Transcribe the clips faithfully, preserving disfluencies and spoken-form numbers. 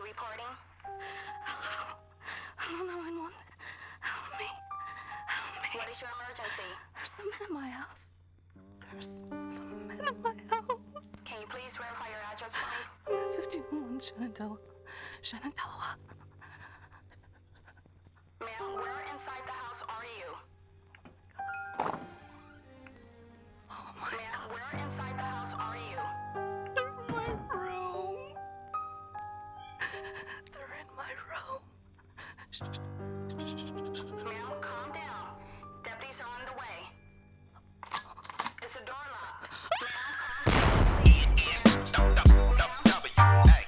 reporting? Hello? Hello, nine one one. Help me. Help me. What is your emergency? There's some men in my house. There's some men in my house. Can you please verify your address for me? I'm at fifteen oh one Shenandoah. Shenandoah. Ma'am, where inside the house are you? Oh my Ma'am, God. Where inside the house are you? In my room. They're in my room. Ma'am, calm down. Deputies are on the way. It's a door lock. Ma'am, calm down.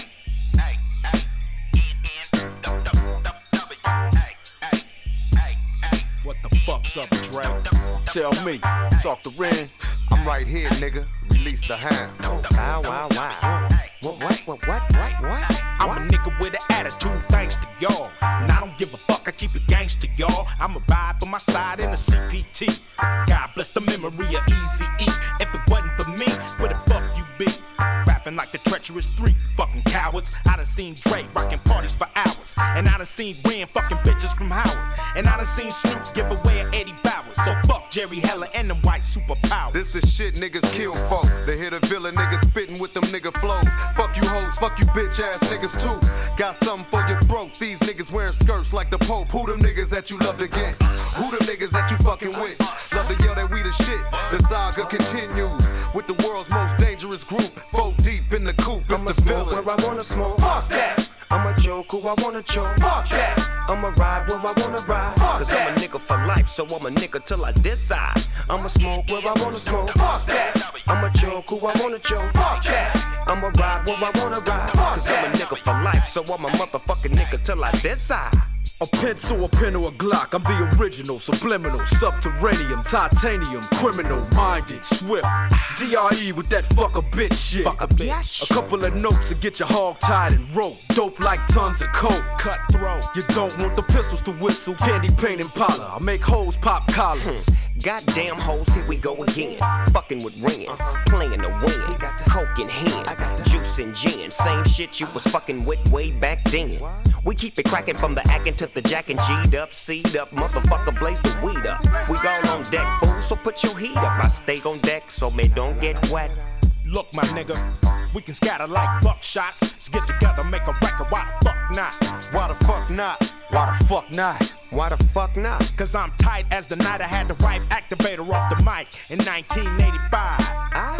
What the fuck's up, Dre? Tell me, talk to Ren. I'm right here, nigga. Release the hand. Wow, wow, wow. What, what, what, what, what, what? I'm a nigga with an attitude, thanks to y'all. And I don't give a fuck, I keep it gangsta, y'all. I'ma ride for my side in a C P T. God bless the memory of Eazy-E. If it wasn't for me, where the fuck you be? Rapping like the treacherous three, fucking cowards. I done seen Dre rocking parties for hours. And I done seen Ren fucking bitches from Howard. And I done seen Snoop give away an Eddie Bowers. So fuck Jerry Heller and them white superpowers. This is shit niggas kill folk. They hit a villain niggas spitting with them nigga flows. Fuck you hoes, fuck you bitch ass niggas too. Got something for your throat. These niggas wearing skirts like the Pope. Who them niggas that you love to get? Who them niggas that you fucking with? Love to yell that we the shit. The saga continues with the world's most dangerous group. Four deep in the coop. It's I'ma the smoke villain. where I wanna smoke. Fuck that. I'ma joke who I wanna choke. Fuck that. I'ma ride where I wanna ride. Fuck Cause that. I'm a nigga for life, so I'm a nigga till I decide. I'ma smoke where I wanna smoke. Fuck that. I'ma joke who I wanna choke. Fuck that. I'ma ride where I wanna ride. Cause I'm a nigga for life, so I'm a motherfucking nigga till I decide. A pencil, a pen, or a Glock. I'm the original, subliminal, subterranean, titanium, criminal, minded, swift. D R E with that fuck a bitch shit. Fuck a bitch. A couple of notes to get your hog tied and rope. Dope like tons of coke. Cutthroat. You don't want the pistols to whistle. Candy paint and Impala. I make hoes pop collars. Goddamn hoes, here we go again. Fucking with Ren, uh-huh. Playing the win. He got the coke in hand, I got the juice and gin. Same shit you was fucking with way back then. What? We keep it cracking from the acting to the jacking. G'd up, C'd up, motherfucker blaze the weed up. We all on deck, fool, so put your heat up. I stay on deck so me don't get wet. Look, my nigga, we can scatter like buckshots. Let's get together, make a record. Why the fuck not? Why the fuck not? Why the fuck not? Why the fuck not? Cause I'm tight as the night I had the right activator off the mic in nineteen eighty-five. Ah,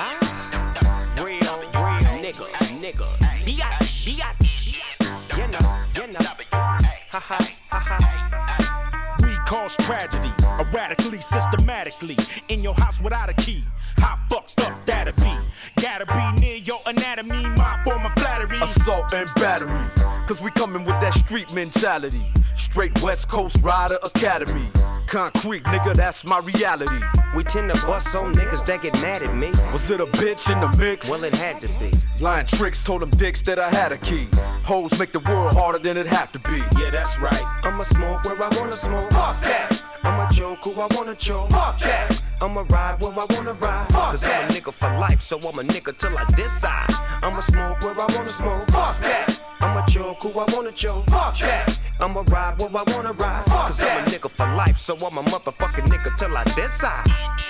ah, real, real nigga, nigga. Biatch, biatch. You know, you know. Ha ha, ha ha. We cause tragedy, erratically, systematically. In your house without a key. How fucked up that'd be? Gotta be near your anatomy, my form of flattery. Assault and battery. Cause we coming with that street mentality. Straight West Coast Rider Academy. Concrete, nigga, that's my reality. We tend to bust on niggas that get mad at me. Was it a bitch in the mix? Well, it had to be. Lying tricks told them dicks that I had a key. Hoes make the world harder than it have to be. Yeah, that's right. I'ma smoke where I wanna smoke. Fuck that. I'ma joke who I wanna choke. Fuck that. I'ma ride where I wanna ride. Fuck Cause that. I'm a nigga for life, so I'm a nigga till I decide. I'ma smoke where I wanna smoke. Fuck that. I'ma choke who I wanna choke. Fuck that. I'ma ride where I wanna ride. Fuck Cause that. I'm a nigga for life, so I'm a motherfucking nigga till I decide.